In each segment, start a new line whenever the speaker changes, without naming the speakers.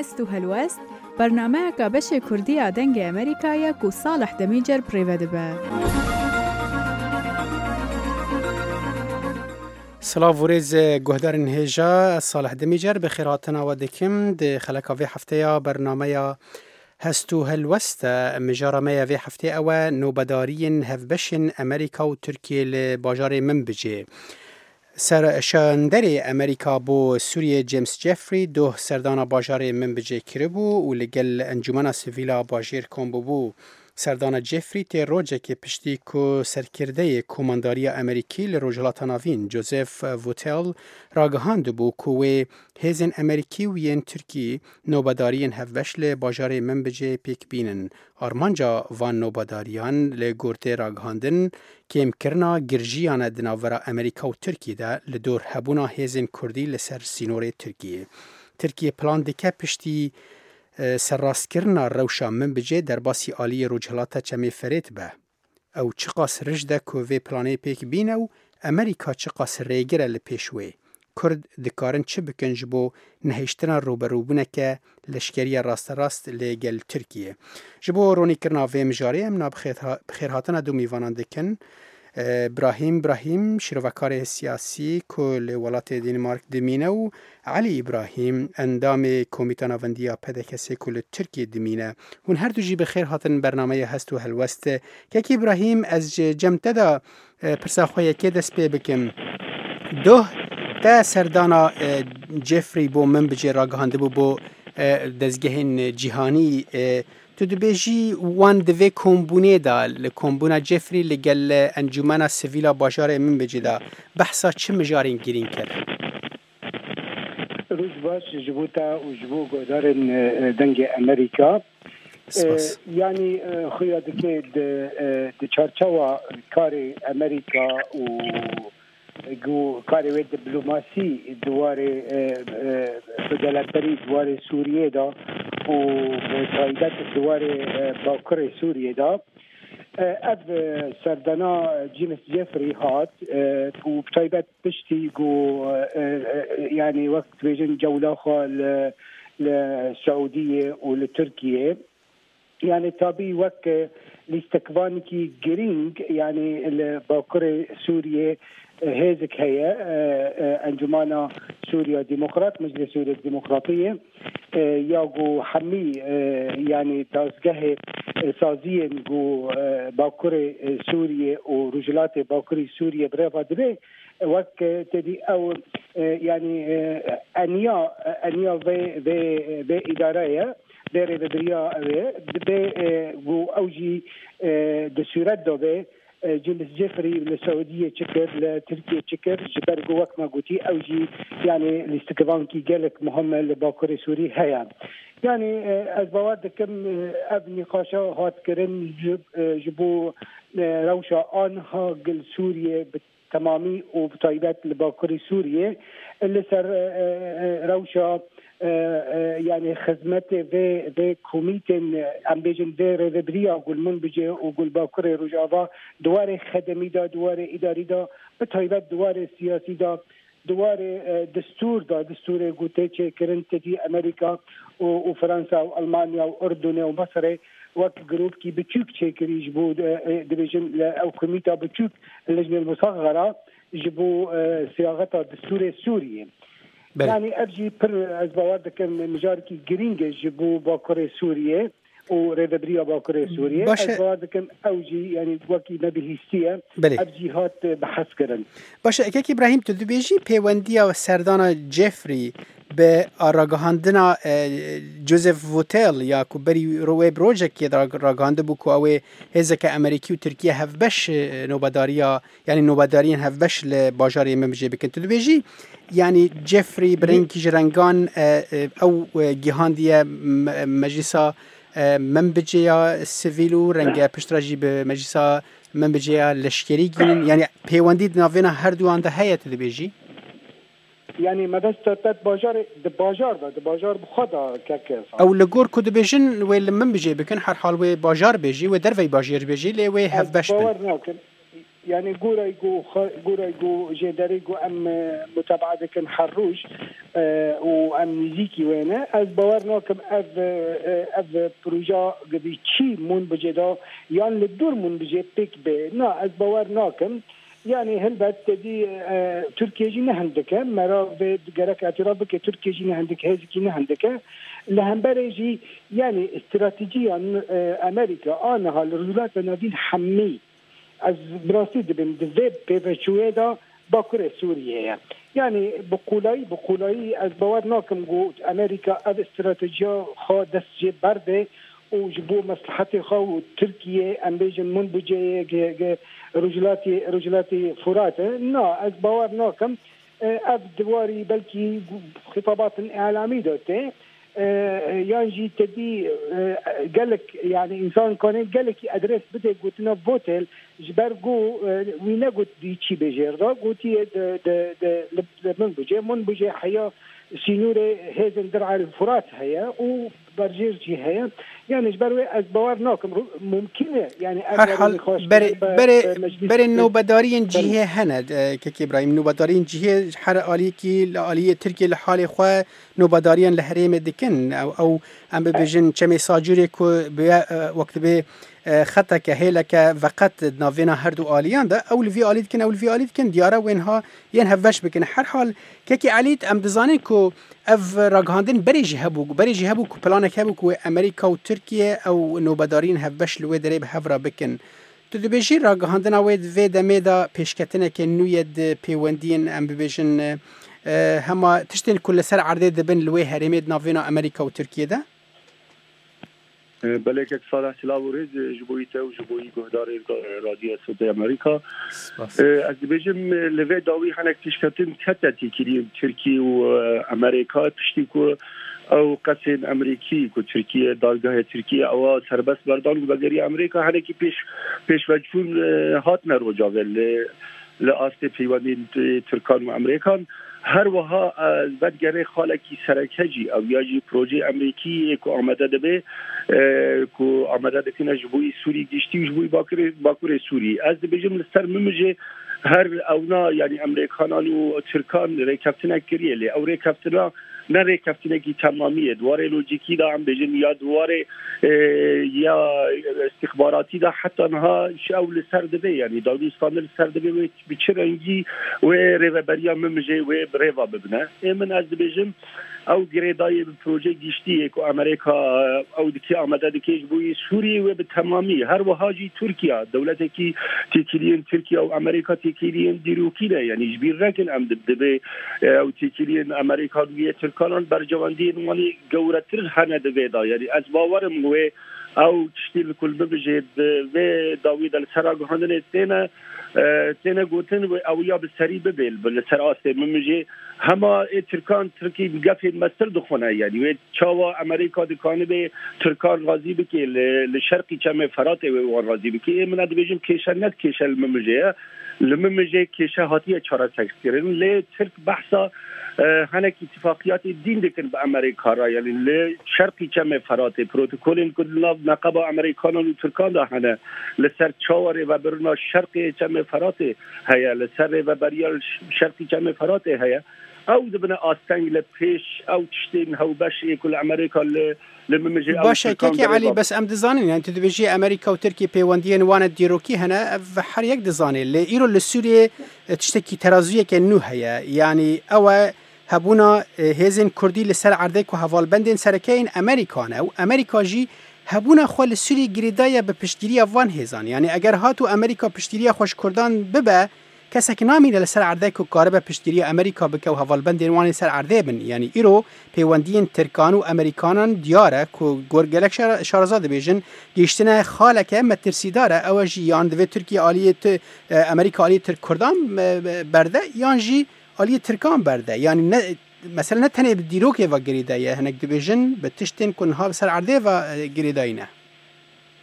هست و هلوست برنامه که بشه کردی آدنگ امریکایی که صالح دمیجر پریوده به.
سلام ورز گهدار نهجا صالح دمیجر بخیراتنا و دکم ده خلقاوی هفته یا برنامه هستو هلوست مجارمه وی هفته او نوبدارین هفبشن امریکا و ترکیه لباجار منبجه. سرشاندر امریکا بو سوریه جیمز جفری دو سردان باجار منبجه کربو و لگل انجمن سویلا باجیر کامبو بو. سردان جفری تی روجه که پشتی کو سرکرده کمانداری امریکی لروجلات ناوین جوزف ووتل راگهاند بو کوه هزین امریکی و ین ترکی نوبدارین هفوش لباجار منبجه پیک بینن. آرمانجا وان نوبداریان لگورته راگهاندن که امکرنا گرجیان دناورا امریکا و ترکی ده لدور هبونا هزین کردی لسر سینور ترکیه. ترکیه پلان دکه پشتی سراسکرنا روشا من بجه در باسی آلی روجهلاتا چمی فرید به. او چقاس رجده که وی پلانه پیک بینه و امریکا چقاس ریگره لپیشوه. کرد دکارن چه بکنج بو نهشتنا روبروبونه که لشکری راست لگل ترکیه. جبو رونی کرنا وی مجاره امنا بخیرهاتنا دو میوانان دکن. ابراهیم شروکار سیاسی کل ولات دنمارک دمینه و علی ابراهیم اندام کمیته نوندیا پدکسی کل ترکیه دمینه. هون هر دو جی بخیر هاتن برنامه هست و هلوست که ابراهیم از جمته دا پرساخوی که دست پی بکم دو تا سردانا جفری بو من بجی راگهانده بو دزگهین جیهانی تو دبیجی وان دوی کمبونه دا لکمبونه جفری لگل انجمن سویلا باجار من بجی دا بحثا چه مجارین گیرین کرد؟
روز باش جبوتا و جبو گودارن دنگ امریکا یعنی خویاده که ده چارچوا کار امریکا و گو کاری و دیپلماسی دواره فدرالتری دواره سوریه دا و تاییدات دواره باکر سوریه دا اب سردانا جیمز جفری هات و تاییدات پشتی گو یعنی وقت بیجن جولاخا لسعودیه و لترکیه يعني طبي وك لاستكبانكي جرينج يعني باكر سوريا هيزك هي انجمانا سوريا ديمقراط مجلس سوريا الديمقراطيه ياغو حمي يعني تازجه سازيا جو باكر سوريا ورجلات باكر سوريا برافا دبي وك تدي او يعني انيا في اداريه داره بریا به و اوجی دسورت داده جیمز جفری لسعودیه چکر لترکیه چکر جبر جو وقت ما قوتي اوجی يعني الاستكبان کی گلک مهم لباكر سوري هيا يعني از باور کم اب نقاشا هات کرن جبو روشا آنها گل سوریه تمامی و بطایبت لباكر سوریه اللي سر روشا يعني خدمت و کمیتن امبیجن در ربریا گل من بجه و گل باکر رجاوا دوار خدمی دا دوار اداری دا به تایبت دوار سیاسی دا دوار دستور گوته چه کرنت دی امریکا و فرانسا و المانیا و اردن و مصر وقت گروپ کی بچوک چه کریج بود دیویژن او کمیتا بچوک اللجنه المصغره جبو صياغه دستور سوري يعني ابجي بر از باور دكم مجاركي جرينج جبو باكر سوريا وريدبريا باكر سوريا از باور دكم اوجي يعني وكي نبي هستيه ابجي هات بحث كرن
باشه اكي ابراهيم تدبيجي بيونديا سردانا جيفري به آراگاهاندنا جوزف ووتل یا کوبری روی پروژه که راگانده بو که اوه هزک امریکی و ترکیه هفبش نوبداریا یعنی نوبدارین هفبش لباجاری ممجه بکن تو بیجی یعنی جفری برنگی جرنگان او گیهاندیه مجلسا منبجه سیویلو رنگ پشتراجی به مجلسا منبجه لشکری گینن یعنی پیوندید ناوینا هر دوان ده هیت ده بیجی
يعني ما بس تات باجار بخدا كاكاس
او لغور كود بيجن ولا من بيجي بكن هر حال وي باجار بيجي ودر في باجير بيجي لي وي هف باش
باور ناكن يعني قوريقو جدريقو أم متابعة كان حروش وأم نزيكي وينه از باورناكم اف پروژه قبی چی من بجدا يعني للدور من بجي بيك بي نا از باورناكم يعني هلبت دي تركيا جي نهندك مرا بجرك اعترافك تركيا جي نهندك هزكي نهندك لهمبرجي يعني استراتيجيا امريكا انها الولايات المتحده حمي از براسي دبن دفيب بيفشويدا باكر سوريا يعني بقولاي از باورناكم قوت امريكا از استراتيجيا خا دست برده وجبو مصلحتي خا تركيا ام بيجن من بجي رجلاتي فرات نا از باورناكم اف دواري بلكي خطابات اعلامي دوتي يانجي تدي قالك يعني انسان كان قالك ادريس بده قلتنا فوتل جبرجو وينا قلت دي تشي بجيردا قلتي من بجي حياه سينوري هيزن درع الفرات هيا وبرجيرجي هيا يعني جبروي از باورناكم ممكنه يعني
هر حال بري نوبدارين جهه هند كي ابراهيم نوبدارين جهه حر اليكي لاليه تركيا لحال خو نوبدارين لهريم دكن او ام بجن چمي ساجوري كو وقت به خطا که هلك فقط نافينا هردو آلیان ده اول في آلید کن دیاره وینها ین هفش بکن هر حال که علید ام دزانین کو اف راگهاندن بریجی هبو کو پلانک هبو کو امریکا و ترکیه او نوبدارین هفش لوی دره به هفرا بکن تو دبیجی راگهاندن اوید وی دمیدا پیشکتنه که نوید پیوندین ام ببیجن هما تشتین کل سر عرده دبن لوی هریمید نافينا امریکا و ترکیه ده
بلکه صالح سلاورز جبویته و جبوی گهدار رادیو صوتی امریکا از بیجم لوی داوی هنک تشکتن کتتی کلی ترکیه و امریکا پشتی کو او قصد امریکی کو ترکیه دادگاه ترکیه او سربست بردان و بگری امریکا هنکی پیش وجفون هات نروجاول لآست پیوانی ترکان و امریکان هر وها بدگره خالکی سرکجی او یاجی پروژه امریکی کو آمده دبه کو آمده دکنه جبوی سوری گشتی جبوی باکر سوری از بجم لستر ممجه هر اونا یعنی امریکانان و ترکان ریکفتنه کریه لی او ریکفتنه نه ریکفتنه کی تمامیه دواره لوجیکی دا هم بجن یا دواره یا استخباراتی دا حتی نها شاول سر دبه یعنی داوستان سر دبه و بچرنگی و ریوبریا ممجه و بریوا ببنه من از بجم او گریدای پروژه گشتی کو امریکا او دکی آمده دکی بوی سوریه و به تمامی هر وهاجی ترکیه دولتی کی تیکیلین ترکیه او امریکا تیکیلین دیروکیله یعنی جبیر رکن ام دبه او تیکیلین امریکا و ترکان برجواندی نمانی گورتر هنه دبه دا یعنی از باورم و او تشتیل کل ببجید و داوید السراغ هندن تینا گوتن و او یا بسری ببیل بلسر آسته ممجه هما ترکان ترکی بگفید مستر دخونه یعنی و چاوا امریکا دکانه به ترکان غازی بکی لشرقی چمه فرات و غازی بکی من ادبیجم کشن ند کشل ممجه لممجه کشه هاتیه چاره سکسکرین لی ترک بحثا هنک اتفاقیات دین دکن به امریکا را یعنی لشرقی چمه فرات پروتکولین کدلا نقب امریکانان و ترکان ده هنه لسر چاوره و برنا شرقی چمه فرات هیا لسر و بریال شرقی چمه فرات هیا او دبنا آستنگ لپیش او تشتین هاو باش کل امریکا لممجي
باشه كي علي بس ام دزانين يعني تدبيجي امريكا وتركيا بيوانديين وانا ديروكي هنا حر يك دزاني اللي ايرو لسوريا تشتكي ترازويه كنو هيا يعني او هبونا هيزن كردي لسر عردك وهوال بندين سركين امريكانا او امريكا جي هبونا خو لسوريا جريدايا بپشتگیری وان هيزان يعني اگر هاتو امريكا پشتگیری خوش کردان ببه کسی که نامی لسر عرضه که کاربه پشتگیری امریکا بکه و هوالبندین وانی سر عرضه بن یعنی ایرو پیوندین ترکان و امریکانان دیاره که گرگلک شارزاده بیجن گیشتنه خاله که مترسی داره او جی یان دوی ترکی آلیه امریکا آلیه ترک کردان برده یان جی آلیه ترکان برده یعنی مثلا نه تنه دیروکه و گریده یه هنک دو بیجن به تشتین کنها سر عرضه و گریده اینه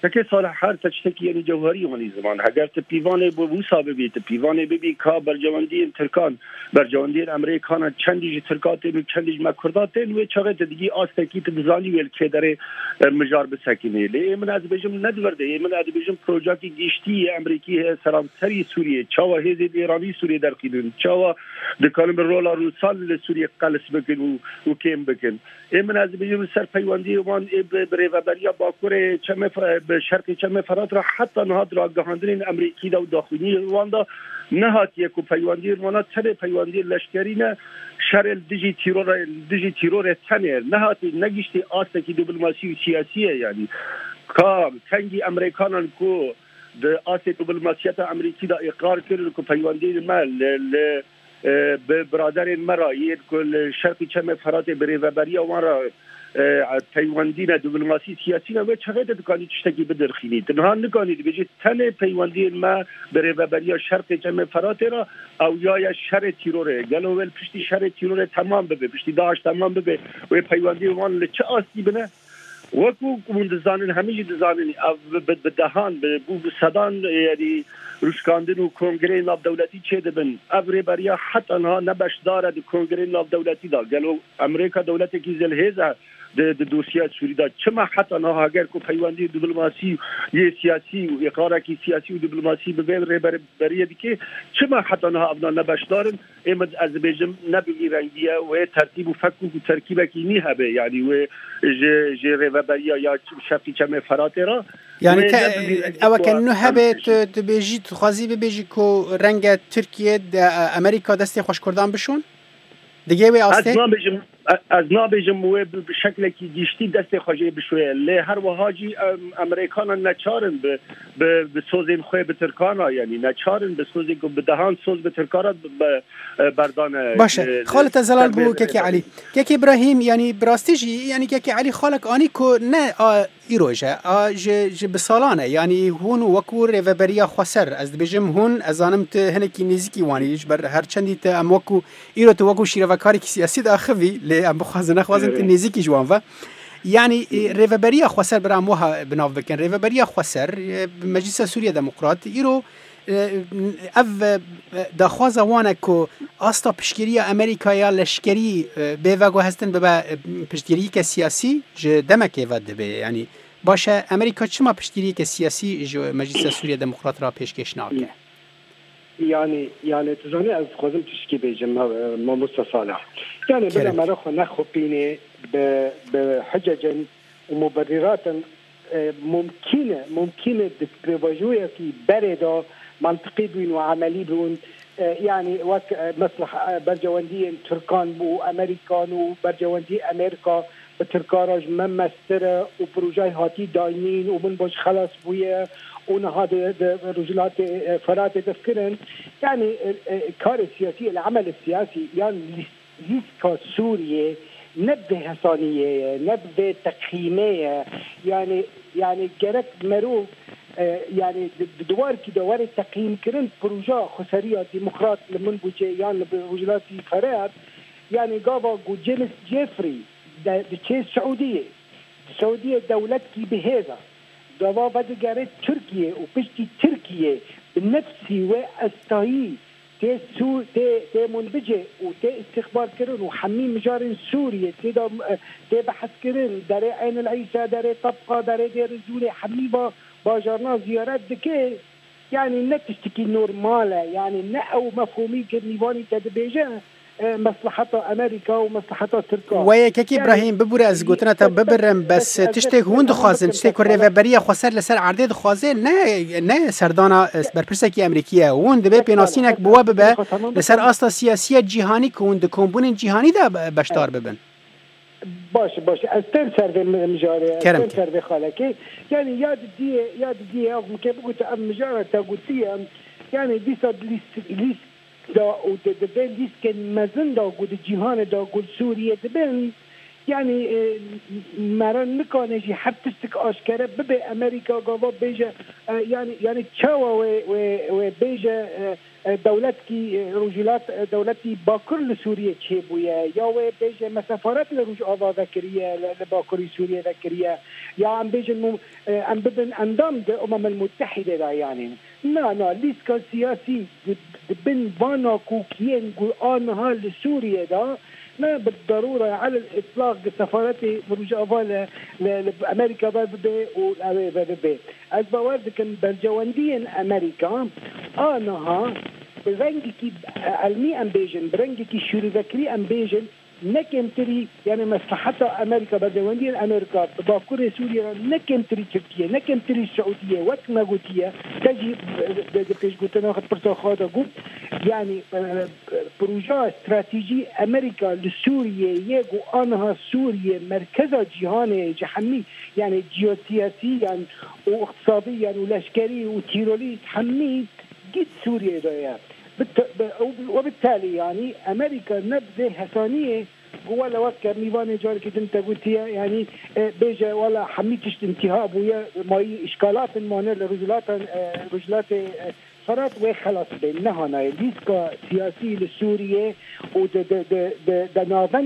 که صالح هر تشتکی یعنی جوهری وانی زمان اگر تپیوان بوسا ببی تپیوان ببی کا برجواندی ترکان برجواندی امریکان چندی ترکات و چندی مکردات و چقدر دیگه آستکی تزانی ویل که در مجار بسکنه لی من از بجم ندورده من از بجم پروژه گشتی امریکی سرانسری سوریه چاوا هزید ایرانی سوریه در قیدون چاوا دکانم رولا روسال سوریه قلس بکن و کم بکن من از بجم سر پیوندی وان بریوبریا باکوره چمه به شرق چمه فرات را حتی نهاد را گهاندرین امریکی دا و داخلی رواندا نهات یک پیوندی رواندا تره پیوندی لشکری نه شر دیجی تیرور تنه نهات نگیشتی آستکی دیپلماسی و سیاسیه یعنی کام تنگی امریکانان کو د آسیا دیپلماسیت امریکی دا اقرار کرد که پیوندی مال به برادر مرایی کل شرق چمه فرات بریوبریا وان را پیوندی نه دیپلماسی سیاسی نه و چقدر دکانی تشتکی بدرخینی تنها نکانید بجید تن پیوندی ما بره و بریا شرق جمع فرات را او یا شر تیروره گلوول پشتی شر تیروره تمام ببه پشتی داعش تمام ببه و پیوندی وان لچه آستی بنه وکو من دزانین همیشه دزانین به دهان به صدان یعنی روشکاندن و کنگره ناف دولتی چه دبن افری بریا حتی آنها نبش داره کنگره ناف دولتی دا گلو امریکا دولتی که زلهزه د دوسیه سوری دا چما حتی آنها اگر کو پیوندی دیپلماسی یه سیاسی و اقرار کی سیاسی و دیپلماسی به بر بریه دیگه چما حتی آنها ابنا نبش دارن امد از بیجم نبی رنگیه و ترتیب و فک و ترکیب کی نی هبه یعنی و جره و بریا یا شفتی چمه فرات را
یعنی او کنه هبه بیجی خوازی بیجی کو رنگ ترکیه امریکا دست خوش کردن بشون دیگه و آسته
از نابجم و به شکلی که گشتی دست خواجه بشویه لی هر وهاجی امریکان نچارن به سوزین خوی به ترکانا یعنی نچارن به سوزی که به دهان سوز به ترکانا بردان
باشه خالت زلال بو که علی که ابراهیم یعنی براستیجی یعنی که علی خالق آنی که نه ایروجه ج بسالانه یعنی هون وکور و بریا خسر از بجم هون از آنم ته هنکی نزیکی وانی بر هر چندی ته ام وکو ایرو تو وکو شیره و کاری که سیاسی داخوی لی ام بخوازن ته نزیکی جوان و یعنی ریوبریا خسر برام وها بناف بکن ریوبریا خسر مجلس سوریا دموکرات ایرو اف دخواز وانه که آستا پشگیری امریکایا لشکری به وگو هستن به پشگیری که سیاسی دمکه ود به یعنی باشه امریکا چما پشگیری که سیاسی مجلس سوریا دموکرات را پیشکش ناکه
یعنی تزانی از خوازم تشکی بیجم ما مصطفى يعني بلا ما ناخذ نخبينه بحجج ومبررات ممكنه تبرواجويا في بردا منطقي بين وعملي بين يعني مصلحه برجواندي تركان بو امريكان وبرجواندي امريكا بتركاراج ممستره وبروجاي هاتي دايمين ومن باش خلاص بويا ونهاد رجلات فرات تفكرن يعني كار السياسي العمل السياسي يعني ليسكا سوريا نبذ حسانية نبذ تقييمية يعني جرك مرو يعني دوار كي دوار التقييم كرن بروجا خسرية ديمقراط لمن بوجي يعني برجلات فرات يعني قابا جيمس جيفري بتشي السعودية دولتك بهذا دوا بده جاري تركيا وبشتي تركيا بالنفسي واستهي تي منبجة وتي استخبار كرن وحميم مجارن سوريا تي بحث كرن داري عين العيسى داري طبقة داري دير الزولي حميبا باجرنا زيارات دكي يعني نتشتكي نورمالة يعني نأو مفهومي كرنيواني تدبيجة مصلحتها امریکا و مصلحتها ترکا
و یکی ابراهیم ببوره از گوتنا تا ببرم بس تشتک هون دخوازن تشتک ریوبریا خسر لسر عرضه دخوازه نه سردانا برپرسکی امریکیه هون دبه پیناسینک بوا ببه لسر آستا سیاسی جهانی که هون دکومبون جهانی دا بشتار ببن
باشه از تن سر مجاره تن سر خالکی یعنی یاد دیه او که بگوت مجاره تا گوتیه یعنی دیسا لیست دا و دبن لیست که مزن دا گود جهان دا گود سوریه دبن يعني مرة نكانجي حتى استك أشكره ببي أمريكا قابا بيجا يعني تشاوا وبيجا دولتكي رجلات دولتي باكر لسوريا تشيبويا يا بيجا مسافرات لرجوع ذكرية لباكر سوريا ذكرية يا عم بيجا عم ببن أنظام الأمم المتحدة دا يعني نا ليسكا سياسي بن فانا كوكيين قرآنها لسوريا دا ما بالضرورة على الإطلاق سفارات رجوع لأمريكا ببي وببي أزبوارد كان برجواندين أمريكا آنها برنجكي علمي أمبيجن برنجكي شوري ذكري أمبيجن نكمتري يعني مصلحتها أمريكا برجواندين أمريكا باكور سوريا نكمتري تركيا نكمتري السعودية وكما قلتيا تجي بيش قلت أنا أخذ برسا خاطة قلت يعني بروجة استراتيجي أمريكا لسوريا يجو أنها سوريا مركز جهاني جحمي يعني جيوسياسيا واقتصاديا والعسكري وتيرولي تحمي جد سوريا ده وبالتالي يعني أمريكا نبذة حسانية ولا وكر نيفان جارك انت قلتيها يعني بيجا ولا حميتش انتهاب ويا ما اشكالات المانع رجلات صارت وخلاص بينها نايليسكا سياسي لسوريا وده نافن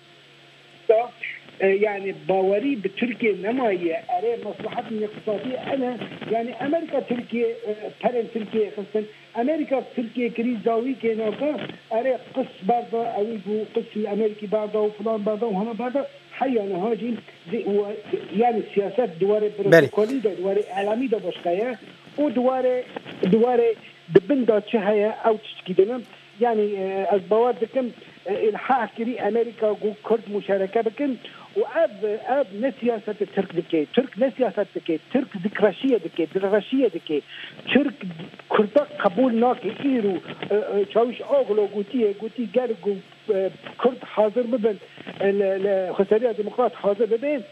يعني باوري بتركيا نماية أري مصلحة الاقتصادية أنا يعني أمريكا تركيا بارن تركيا خاصة أمريكا تركيا كريز زاوي كناقة أري قص بعضه أويجو قص الأمريكي بعضه وفلان بعضه وهنا بعضه حيانا هاجين يعني السياسات دوار بروتوكولي دوار إعلامي ده بشكاية ودوار دبندا شهية أو تشكيدنا يعني أسبوات دكم الحق كري أمريكا جو كرد مشاركة بكم وأب نسياسة الترك دكي ترك نسياسة دكي ترك ذكرشية دكي درغشية دكي ترك كردا قبول ناكي إيرو شاوش أغلو قوتي قارقو كرد حاضر ببن الخسارية ديمقراط حاضر ببن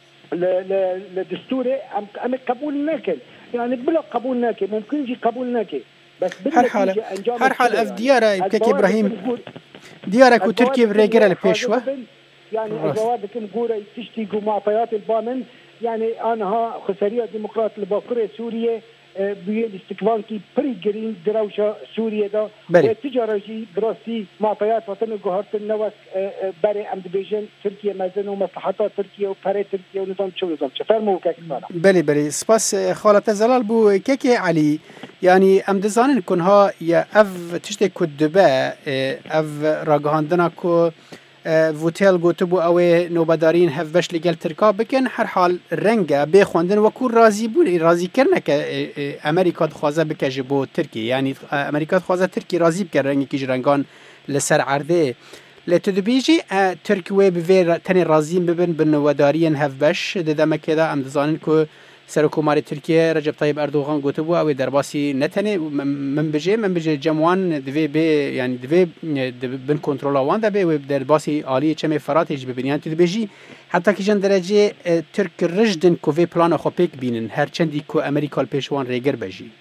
لدستوري أم قبول ناكل يعني بلا قبول ناكل ممكن يجي قبول ناكل بس
هر حال اف ديارة بكك إبراهيم ديارك وتركيا بريقرة لبيشوة
يعني الجواب كم قورة تشتيقوا معطيات البامن يعني أنا خسارية ديمقراط الباكورة سوريا بالاستكفان كي بريقرين دروشة سوريا دا والتجارة جي دراسي معطيات وطن الجهارة النوك بري أمد بيجن تركيا مازن ومصلحتها تركيا وبري تركيا ونظام شو نظام فرمو كاك
بلي سباس خالة زلال بو كيكي علي يعني أم دزانن كنها يا أف تشتي كدبا أف راقهاندنا كو فوتيل گوتبو اوه نوبدارین هفبش لگل ترکا بکن هر حال رنگه بخوندن وکو راضی بولی راضی کرنه که امریکا دخوازه بکه جبو ترکی یعنی امریکا دخوازه ترکی راضی بکن رنگی که جرنگان لسر عرده لتدبیجی ترکی وی بوی تنی راضی ببن بنوبدارین هفبش ددمه که دا ام دزانن که سرکوماری ترکیه رجب طیب اردوغان گوتبو او درباسی نتنه من بجه جموان دوی به یعنی دوی بن کنترل وان ده به و درباسی عالی چمه فراتج ببینن تو بجی حتی که جن درجه ترک رجدن کوی پلان خو پیک بینن هر چندی کو امریکا پیشوان ریگر بجی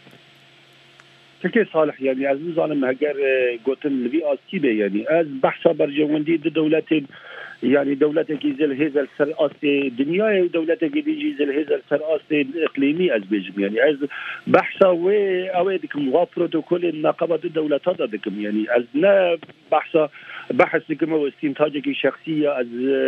تركي صالح يعني از نظام هجر قوتن لبي آسيبه يعني از بحثا برجواندي دولتين يعني دولتك يزل هذا السر أصلي دنيا ودولتك يزل هذا السر أصلي إقليمي از بيجم يعني از بحثا وأوادكم وبروتوكول النقابة الدولة تضدكم يعني از نا بحث لكم واستنتاجك شخصية از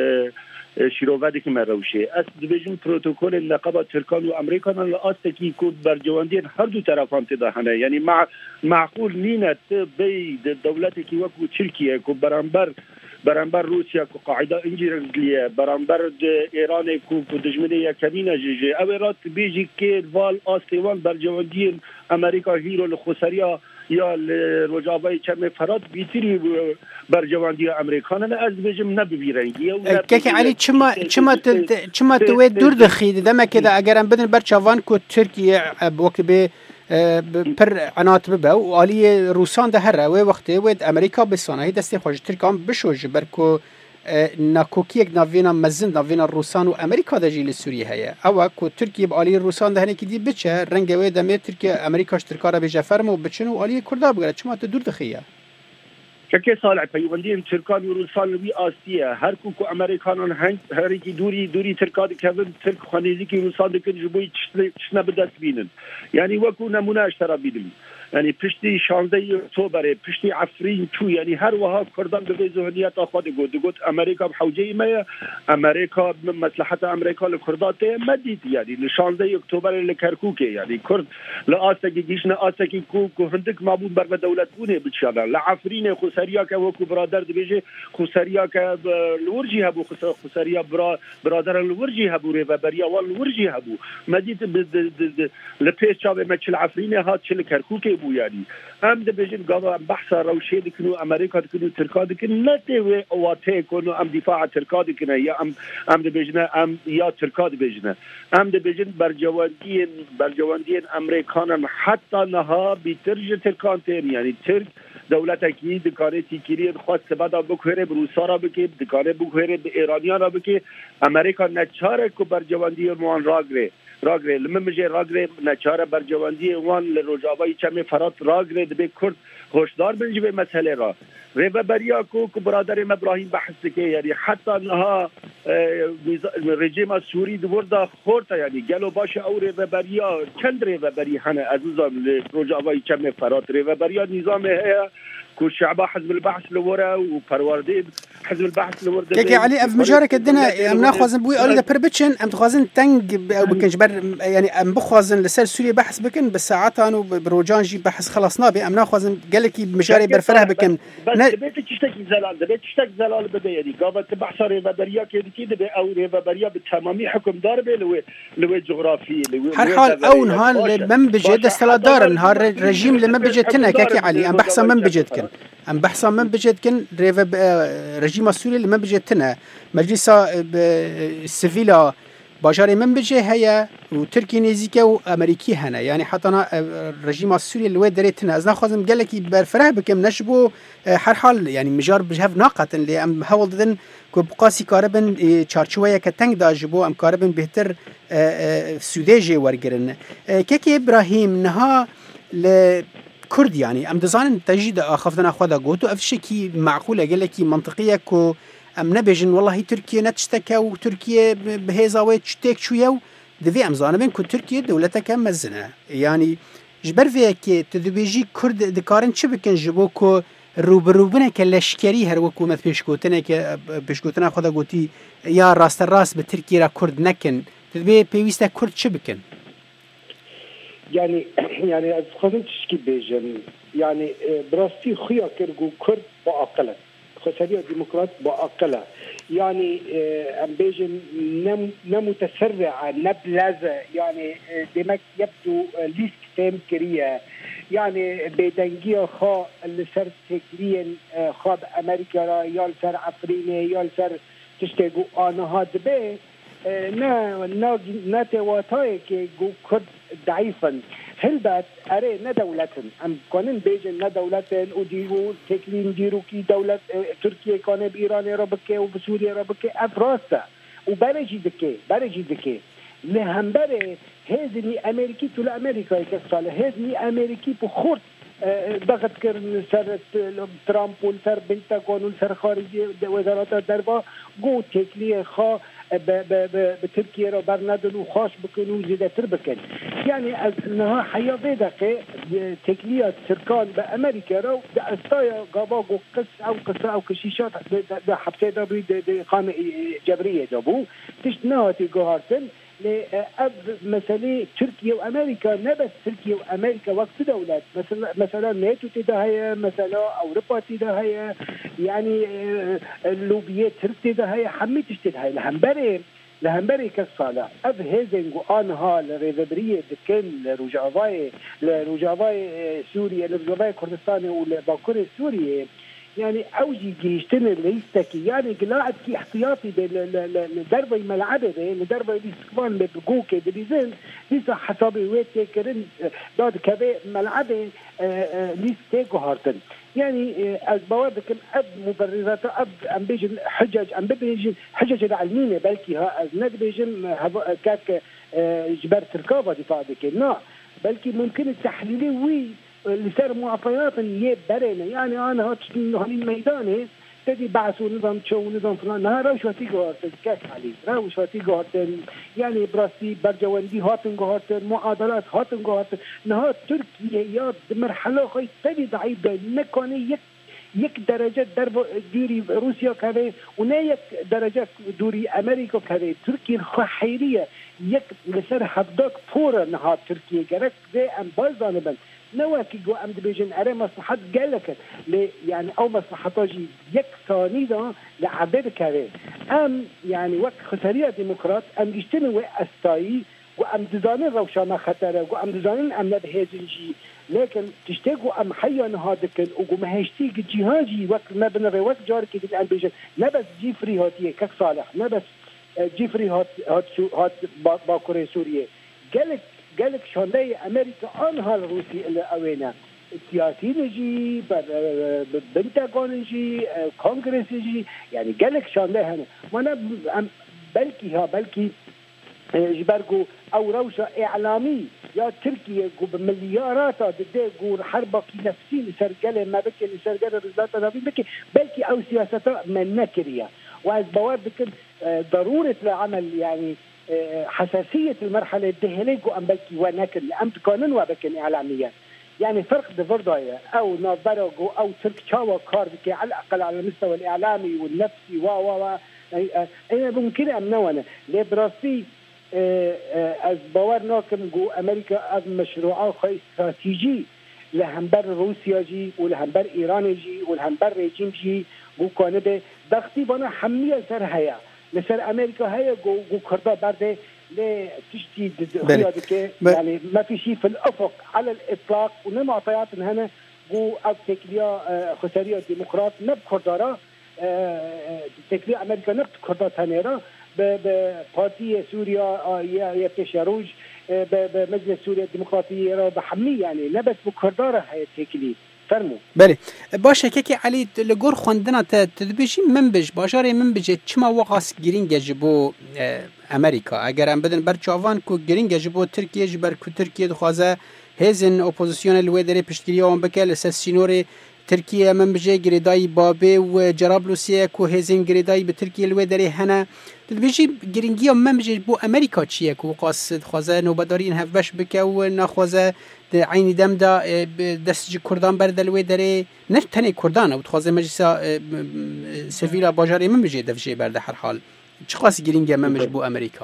شیروادی که مروشه از دیویژن پروتکل النقابه ترکان و امریکان الاصل کی کو برجواندین هر دو طرفان تداهنه یعنی معقول نینه بید دولتی که وکو ترکیه کو برانبر روسیا کو قاعده انجیرلیه برانبر ایران کو دجمنه کمینه جه او رات بیجی که وال اصل برجواندین امریکا هیرو لخسریا یا رجابای چم فراد بیتری برجواندی امریکان از بجم نبیرنگی
که علی چما تو دور دخید دم کده اگرم بدن برچوان کو ترکیه وقت به پر عنات ببه و علی روسان ده هر و وقت و امریکا بسانه دستی خوش ترکان بشوج برکو ناکوکیک ناوینا مزن ناوینا روسان و امریکا ده جیل سوریه هیا او کو ترکیه با علی روسان ده هنکی دی بچه رنگ و دمه ترکیه امریکاش ترکاره بجه فرم و بچنو علی کرده بگره چما تو دور دخیه
که صالح پیوندی ترکان و روسان وی آسیه هر کو امریکانان هنگ هر کی دوری ترکان کردن ترک خانیزی که روسان دکن جبوی چشنا بدست بینن یعنی وکو نمونه اشترا بیدیم یعنی پشتی 16 اکتبر پشتی عفرین تو یعنی هر وها کردان به ذهنیت خود گفت امریکا بحوجه ما امریکا مصلحت امریکا لکردات مدید یعنی 16 اکتبر لکرکوک یعنی کرد لآسکی گیشنا آسکی کو هندک معبود بر دولت بونه بچانا لعفرین خسریا که وکو برادر دبیجه خسریا که الورجی هبو خسریا برادر الورجی هبو و بریا والورجی هبو مدید لپیس چاوه مچل عفرین هات چل کرکوک بو یعنی هم دبیجن قضا بحث روشید کنو امریکا کنو ترکا کن نتوه اواته کنو ام دفاع ترکا کنه یا ام دبیجن ام یا ترکا دبیجن ام دبیجن برجواندین امریکانان حتی نها بیترج ترکان تیم یعنی ترک دولت کی دکاره تیکیری خواست سبدا بکوره بروسا را بکی دکاره بکوره به ایرانیان را بکی امریکا نچاره کو برجواندی وان راگره لممجه راگره نچاره برجواندی وان لروجاوی چم فرات راگره دبی کرد هوشدار بنجی به مسئله را ریو بریا کو برادر ابراهیم بحث که یعنی حتی نها رژیم سوری دوردا خورتا یعنی گلو باش او ریو بریا چند ریو بری هنه عزیزان لروجاوی چم فرات ریو بریا نظام هيا كو الشعب حزب البعث لورا وبروردين حزب البعث لورا
كي علي اف مجارك الدنا ام ناخذن بوي اول بربتشن ام تخازن تنج او بكنج بر يعني ام بخوازن لسر سوريا بحث بكن بالساعات انو بروجان جي بحث خلصنا بي ام ناخذن قالك مجاري برفره بكن
بس بيت تشتكي زلال بدا يعني قابت بحث ريفا بريا كده او ريفا بريا بالتمامي حكم دار به لو جغرافي لو
هر حال او نهار منبجه دستلادار نهار رجيم لمنبجه تنا كي علي ام بحث منبجه كن ام بحثا من بجدكن رژیم سوری من بجدتنا مجلس السفيلا باجاري من بجه هيا وتركي نزيكا وامريكي هنا يعني حتى رژیم سوری اللي دريتنا از ناخذم قال لك برفره بكم نشبو هر حال يعني مجار بجهف ناقه اللي ام هول دن كو بقاسي كاربن چارچويه كتنگ داجبو ام كاربن بهتر سوديجي ورگرن كيكي ابراهيم نها كرد يعني ام دزان تجد اخذنا خدا قوتو افشكي معقوله قال لك منطقيه كو ام نبجن والله تركيا نتشتكى وتركيا بهزاوي تشتك شويه دفي ام زان بين كو تركيا دولتك مزنه يعني جبر فيك تدبيجي كرد دكارن شبكن جبوكو روبروبنا كلشكري هر حكومت بيشكوتنا بيشكوتنا خدا قوتي يا راست الراس بتركيا كرد نكن تدبي بيويستا كرد شبكن
يعني از خودم تشکی بیجم يعني براستي خيا كرجو كرد بعقله خسرية ديمقراط بعقله يعني ام بيجم نمتسرعة نبلزة يعني دمك يبدو ليست تام كريه يعني بدنجية خا اللي صار تكليا خاب امريكا را يال صار افريقيا يال صار تشتغو آنها دبي نا تواتای که گو کرد ضعیفن هل بعد اره نه دولتن ام کنن بیجن نه دولتن و دیرو تکلین دیرو کی دولت ترکیه کنه ایران را بکه و سوریه را بکه افراسته و برجی دکه لهمبره هزنی امریکی تو امریکای که سال هزنی امریکی بخورد ضغط کردن سر ترامپ و سر پنتاگون و سر خارجی وزارت دربار گو تکلیه خواه به ترکیه را برندن و خاص بکن و زیده تر بکن یعنی از نها حیاوه دقیقه تکلیه ترکان به امریکا را در استای قابا گو قصه او کشیشات در حبسه دا بید اقامه جبریه دا بو تشت نهاتی گوهارتن اب مسألة تركيا وأمريكا نبس تركيا وأمريكا وقت دولات مثلا ناتو تداهية مثلا أوروبا تداهية يعني اللوبيات ترك تداهية حميتش تداهية لهمبري كالصالة اب هيزنجو آنها لريفبرية دكين لروجافاي سوريا لروجافاي كردستان ولباكور سوريا يعني اوجي جيشتن اللي يستكي يعني قلاعد كي احتياطي لدربي ملعبه لدربي الاستقبال بقوكي دليزين ليس حسابي ويتي كرن داد كبه ملعبه ليستيكو هارتن يعني از بوابكم اب مبررات اب ام بيجن حجج ام بيجن حجج العلميه بلكي ها از ند بيجن كاك جبر تركابه دفاع بك لا بلكي ممكن التحليلي وي لسر معافيات يه برينا يعني أنا هني ميدانه تدي بعثوا نظام شو نظام فلان نها روشواتي قهرتن كاس عليه روشواتي قهرتن يعني براسي برجواندي هاتن قهرتن معادلات هاتن قهرتن نها تركيا يا مرحلة خي تدي ضعيفة نكوني یک درجه در دوری روسیا كذا و نه یک درجه دوری امریکا كذا ترکیه خیریه یک لسر حداك پور نها ترکیه گرک ده ام بازانه بند نواكي جو ام دبيجن ارى مصلحات قالك يعني او مصلحتاجي یک ثاني ده لعدد كذا ام يعني وقت خساريه ديمقراط ام يشتنوا استاي وام دزانين روشانه خطره وام دزانين ام نبهزنجي لكن تشتاقوا ام حيان هادكن وما هيشتيق جهاجي وقت ما بنري وقت جارك الان بيجن نبس جيفري هاتيه كك صالح نبس جيفري هات باكوري سوريا قالك شاندي امريكا انها الروسي اللي اوينا سياسيين يجي بنتاغون يجي كونغرس يجي يعني قالك شاندي هنا وانا بلكي جبرجو او روشه اعلامي يا تركيا جو بمليارات جو حربك نفسي لسرقله ما بكي لسرقله رزات بكي بلكي او سياسات من نكريه وعز بوار بكل ضروره العمل يعني حساسيه المرحله الدهليه جو ام بلكي ونكر ام قانون وبكن اعلاميا يعني فرق دفردايا او نظره جو او ترك تشاوا كاردكي على الاقل على المستوى الاعلامي والنفسي و انا ممكن امنونه لبراسي از باور ناکم گو امریکا از مشروعات استراتیجی لهمبر روسیا جی و لهمبر ایران جی و لهمبر رژیم جی گو کانده دختی بنا حمیه سر هیا لسر امریکا هیا گو کرده برده لتشتي که يعني ما في شيء في الافق على الاطلاق ونمعطيات هنا جو او تكليا خساريه ديمقراط نب كردارا تكليا امريكا نب كردات هنيرا ببارتي سوريا يتشاروج بمجلس سوريا الديمقراطية را بحمي يعني نبت بكردارة هاي تكلي فرمو
بله باشه که علی لگور خوندنا تدبیشی منبج باشار منبج چما وقاس گرینگ جبو امریکا اگر ام بدن بر چاوان کو گرینگ جبو ترکیه جبر کو ترکیه دخوازه هزن اپوزیسیون الودری پشتگیری اون بکل سسینوری ترکیه منبج گریدای بابه و جرابلوسیه کو هزن گریدای به ترکیه الودری هنه تدبیشی گرینگی منبج بو امریکا چیه کو وقاس دخوازه نوبدارین هفبش بکه و نخوازه عینی دم دا دست کردان بردلوی داره نه تنه کردان او تخوازه مجلس سویلا باجاری من بجه دفشه برده هر حال چه خاص گرینگه من بجه بو امریکا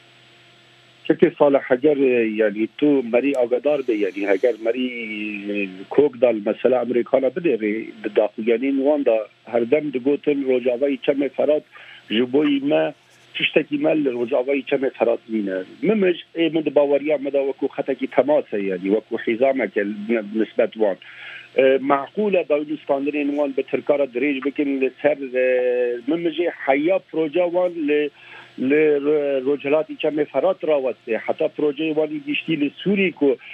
چه صالح اگر یعنی تو مری آگادار به یعنی اگر مری کوک دال مثلا امریکانا بده داخل یعنی واندا هر دم دگوتن روجاوی چم فرات جبوی ما تشتكي مال الرجاوي كما فراتينا ممج من باوريا مدى وكو خطكي تماسة يعني وكو حزامك بالنسبة وان معقولة دولستاندرين وان بتركارة دريج بكن لسر ممجي حياة بروجا وان لرجلاتي كما فرات راوسته حتى بروجي وان يشتي لسوري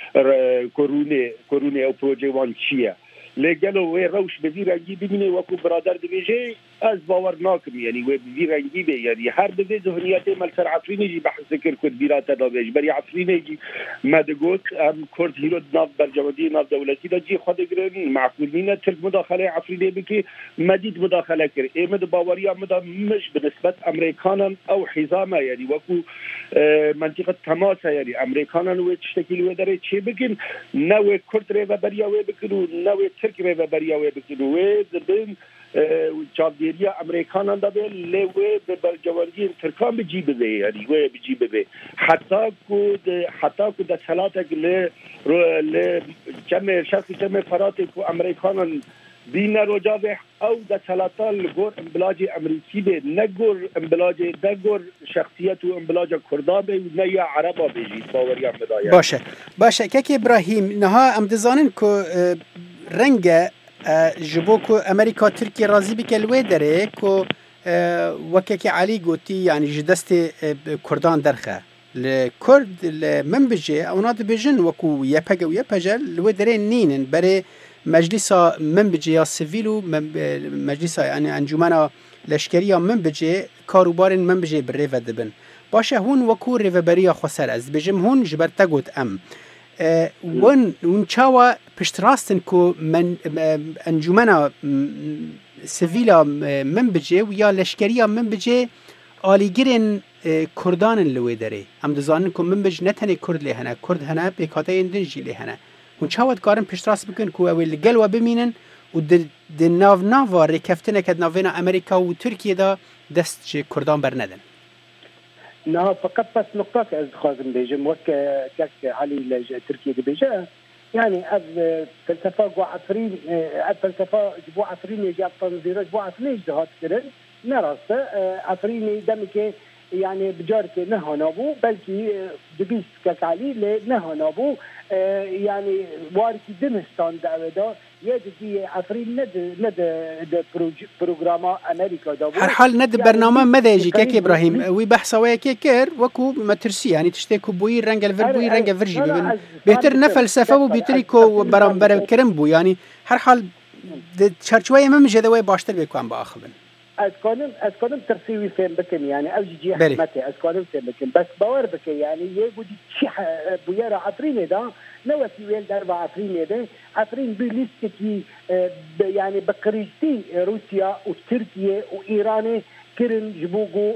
كوروني او بروجي وان شيا لقالوا وين روش بذي رنجي ببيني وكو برادر دبيجي از باور ناكم يعني وين بذي رنجي بي يعني هر بذي ذهنياتي مالسر عفرين يجي بحث ذكر كد بيراتا دابيج بري عفرين يجي ما دقوت ام كرد هيرو ناف برجوادي ناف دولتي دا جي خود قرن معقولين تلك مداخلة عفرين بكي مديد مداخلة كر ايمد باوريا مدا مش بنسبة امريكانا او حزامة يعني وكو منطقة تماسة يعني امريكانا ويتشتكي ويدري چه بكن نوي كرد ريفا بريا ويبكنو نوي تركي ريفا بريا ويبكنو ويزبن جابديريا امريكانا دا به لوي بالجوارجين تركان بجي بده يعني وي بجي بده حتى كو د صلاتك ل جمع شخص جمع فراتك امريكانا بينا رجاوه او د صلاتال لغور امبلاج امريكي به نغور امبلاج دغور شخصيت و امبلاج كردان به نيا عربا بيجي باوريا مدايا
باشه كك ابراهيم نها ام دزانن كو رنگ جبو کو امریکا ترکیه راضی بکلوی داره کو وککی علی گوتی یعنی جدست کردان درخه لکرد من بجه اونات بجن وکو یپگه و یپجه لوی داره نینن برای مجلس من بجه یا سویلو مجلس یعنی انجمن لشکری من بجه کاروبار من بجه بر ریو دبن باشه هون وکو ریو بریا خسر از بجم هون جبر تگوت ام ون چاوا پشتراستن کو من انجمنا سیویلا من بجه و یا لشکریا من بجه آلیگرین کردان لوی داره هم دزانن که من بج نتنی کرد لهنه کرد هنه بکاته اندنجی لهنه ون چاوت کارن پشتراست بکن که اول گلوا بمینن و د ناو رکفتنه که ناوینا امریکا و ترکیه دا دست چه کردان برندن.
نه فقط بس نقطة از خازم بيجم وك علي تركيا دي بيجا يعني از فلسفة جو عفرين فلسفة جو عفرين يجي تنظير جو عفرين جهات كده نراسة عفرين دمك يعني بجارك نه نابو بلكي دبيس كعلي نه نابو يعني واركي دمستان دا يجي عفرين ند برنامج امريكا دا
هر حال ند برنامج ماذا يجي كيك ابراهيم وي بحث وياكير وكو ما ترسي يعني تشتكو بوي رنج الفربوي رنج الفرجي بيتر نفلسفه وبيتريكو برامبر كرمبو يعني هر حال شرچوي ما مش هذا باشتر بيكون باخبن
از کنم ترسیوی فهم بکن يعني او جي حكمته از کنم فهم بکن بس باور بکن يعني يجودي شي بويرا عفرين دا نوتي ويل درب عفرين دا عفرين بليستكي يعني بقريتي روسيا وتركيا وايران كرن جبوجو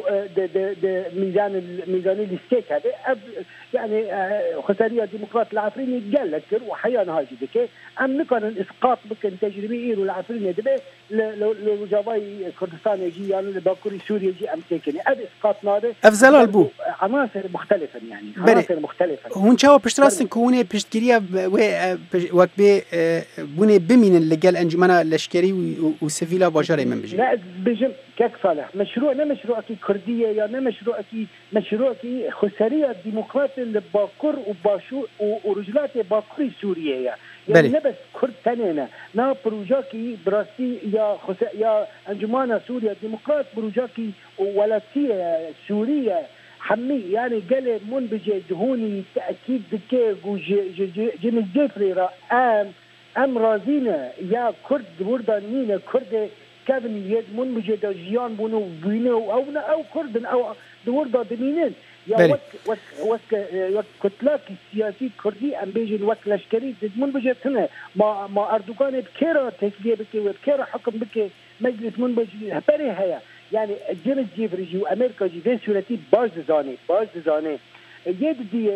د ميزان الاستيك هذا يعني خساريه ديمقراط العفريني قال لك وحيانا هاجي دك ام نكون الاسقاط بك تجربي ايرو العفريني دبي لو جاباي كردستان يجي يعني باكوري سوريا يجي امتكني اب اسقاط ناده
افزل البو
عناصر مختلفه يعني عناصر مختلفه
هون شاو بشتراستن كوني بشتكريا وكبي بوني بمين اللي قال انجمنا لشكري وسيفيلا باجاري من بيجي
لا بيجي كيك صالح مشروعنا مشروعك كرديه يعني مشروعك خساريه ديمقراطيه لباكور وباشو ورجلات باكوري سوريا يعني نبس كرد تنينا نا بروجاكي براسي يا انجمانا سوريا ديمقراط بروجاكي ولاتيه سوريا حمي يعني قال منبجه دهوني تاكيد دكي جيمي جيفري ام رازينا يا كرد وردانينا كرد كابن يد منبجه دجيان بونو او كرد او دوردا دمينين يا وك كتلاك السياسي كردي ام بيجي وك لشكري منبجه هنا ما اردوغان بكيرا تسليه بكي وبكيرا حكم بكي مجلس منبجه هبري هيا يعني جيمس جيفريجي وامريكا جي في سورتي باز زاني يد دي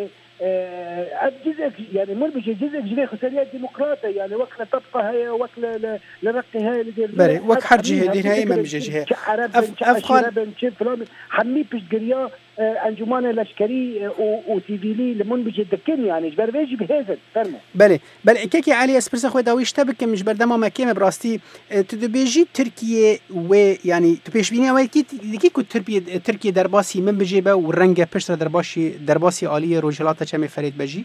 جزء يعني منبجه جزء جزء خساريات ديمقراطيه يعني وكله تبقى هي وكله لرقي هاي
اللي وك حرجي هذه هي ما بيجي
افغان فلان حمي بشجريا انجمان لشكري وسيفيلي لمنبجه دكن يعني جبر بيجي بهذا فرمو
بله كيكي علي اسبرس خو داويش تبك مش بردما ما كيم براستي تدبيجي تركيا و يعني تبيش بيني كي كنت تركيا درباسي من بجيبه ورنجه بشر درباسي عاليه روجلاته چمه فريد بجي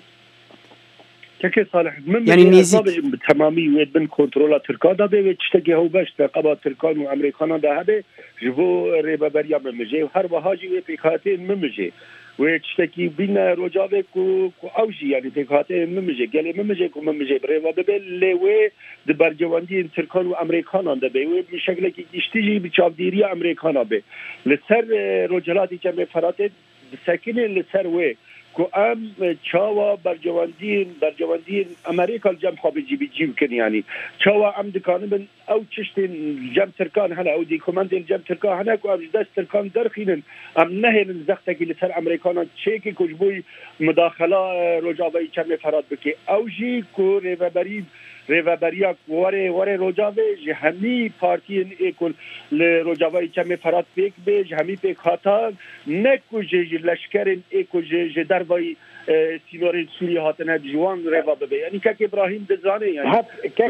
كيكي صالح
يعني نيزيك
تمامي ويد بن كنترولا تركا دا بي تشتكي هو باش تقابا تركان وامريكان دا هبه جبو ريبابريا ممجي وهر بهاجي وي بيكاتين ممجي وتشتكي بين رجابك اوجي يعني بيكاتين ممجي قال ممجي ممجي بريوا بي لوي دبرجواندي تركان وامريكان دا بي بشكل كي يشتجي بچابديري امريكان به لسر رجلاتي كم فرات ساكن لسر وي کو ام چاوا برجواندین امریکا الجم خواب جی بکن یعنی چاوا ام دکانن او چشتین جم ترکان هلا او دی کماند الجم ترکان هلا کو دست ترکان درخینن ام نهل زختکی لسر امریکان چکی کجبوی مداخله رجابای چم فراد بکی او جی کو ریوبریا وره رجابه جهمی پارتی اکل لرجابای چم فراد بک به جهمی بک خاطا نکو لشکر اکو دربای سینور سوریه هاتنه جوان ریوا ببه یعنی که ابراهیم دزانه یعنی
كيك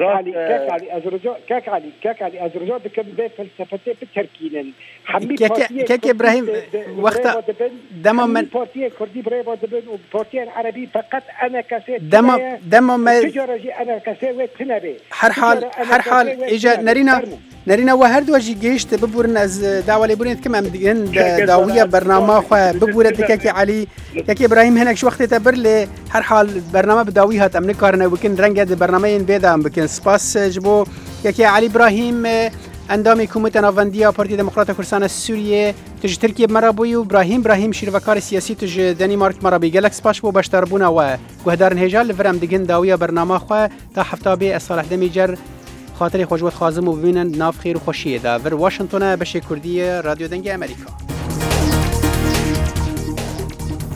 علي ازرجا دكم به فلسفته بتركينن حمي
كيك ابراهيم وقت دم من
بارتي كردي بريبا دبن وبارتي عربي فقط انا كاسيت
دم ما
تجارجي انا كاسيت تنبي
هر حال اجا نرينا وهرد وجي جيشت ببورن از دعوه لبورن كم ام دين داويه برنامج خو ببورن كيك علي كيك ابراهيم هناك شو وقت تبر لي هر حال برنامج بداويه امن كارنا وكن رنگ برنامج بيدا بكن سپاس جبو كيك علي ابراهيم اندامی کومت ناوندیا پارتی دموکرات کردستان سوریه تج ترکیه مرابوی و ابراهیم شیروکار سیاسی تج دنمارک مرابی گلکس پاش بو بشتربونا و گهدارن هجال لورم دگن داویا برنامه خو تا هفته به صالح دمیجر خاطر خوشوت خازم و ببینن ناف خیر و خوشیه دا ور واشنگتن بشه کردی رادیو دنگ امریکا.